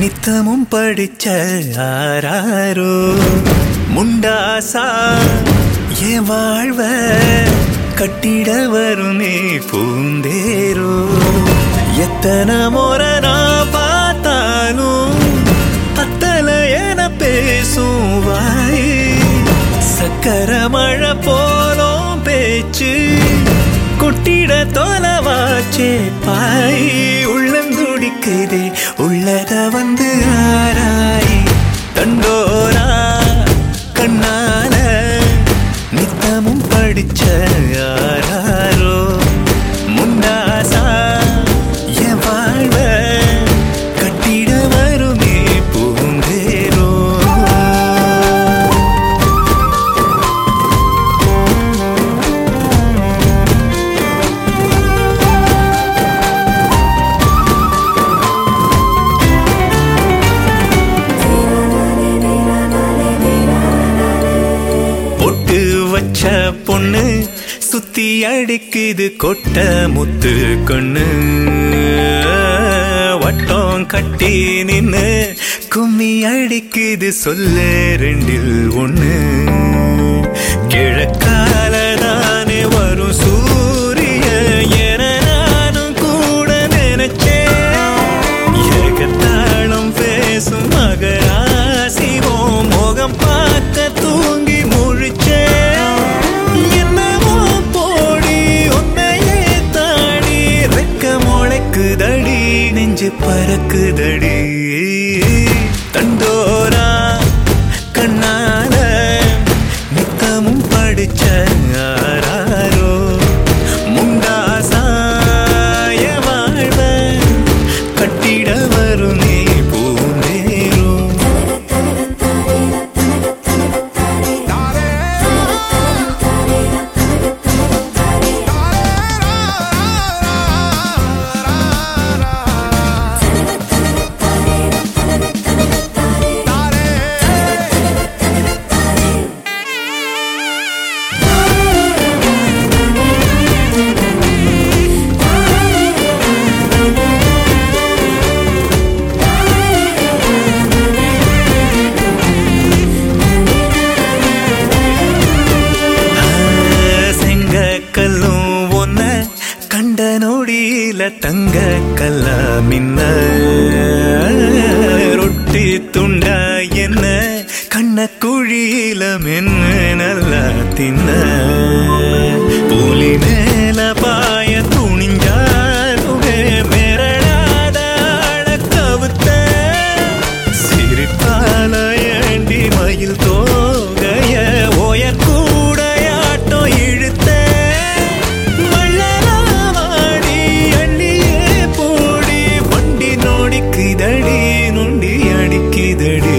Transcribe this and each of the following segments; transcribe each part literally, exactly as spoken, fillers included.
நித்தமும் படிச்ச ஆராரோ முண்டாசா என் வாழ்வ கட்டிட வருமே பூந்தேரோ. எத்தனை முறை நான் பார்த்தாலும் பத்தல என பேசும் வாய், சக்கர மழை போலும் பேச்சு கொட்டிட தொலைவாச்சே பாய். உள்ளந்துடிக்குதே உள்ளத வந்து ஆராய், தண்டோரா கண்ணால நித்தமும் படிச்ச யாராரோ முண்டாசா என் வாழ்வ கட்டிட வருமே பூந்தேரோ. வச்ச பொண்ணு சுத்தி அடிக்குது கொட்ட முத்து கண்ணு, வட்டம் கட்டி நின்னு கும்மி அடிக்குது சொல்ல ரெண்டில் ஒண்ணு. கிழக்கால தானே வரும் சூரிய என நானும் கூட நினைச்சேன். ஏகத்தாளம் பேசும் மகராசிவோ முகம் பார்க்க தூங்கி முழிச்சேன். முளைக்குதடி நெஞ்சு பறக்குதடி, தண்டோரா கண்ணால நித்தமும் படிச்ச யாராரோ முண்டாசா என் வாழ்வ கட்டிட வருமே பூந்தேரோ. கண்ட நொடியில தங்க கல்லா மின்ன ரொட்டி துண்டா என்ன கண்ண குழியில மென்ன நல்லா தின்ன. புலி மேல பாய துணிஞ்சாலுமே மிரளாத அழக்கவுத்த சிரிப்பால ஏண்டி மயில் தோகைய ஒயர் கூடையாட்டம் இழுத்த. நொடிக்குதடி நொண்டி அடிக்குதடி,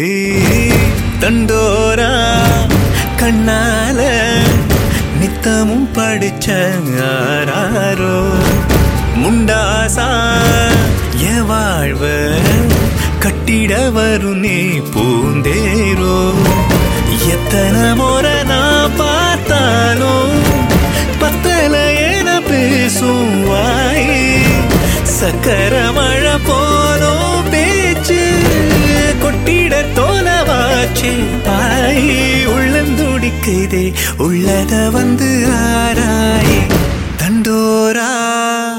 தண்டோரா கண்ணால நித்தமும் படிச்ச யாராரோ முண்டாசா என் வாழ்வ கட்டிட வரும் நீ பூந்தேரோ. எத்தனை முறை நான் பார்த்தாலும் பத்தல என பேசும் வாய், சக்கர மழை போலும் பேச்சு கொட்டிட தோலவாச்சு பாய். உள்ளந்துடிக்குதே உள்ளத வந்து ஆராய், தண்டோரா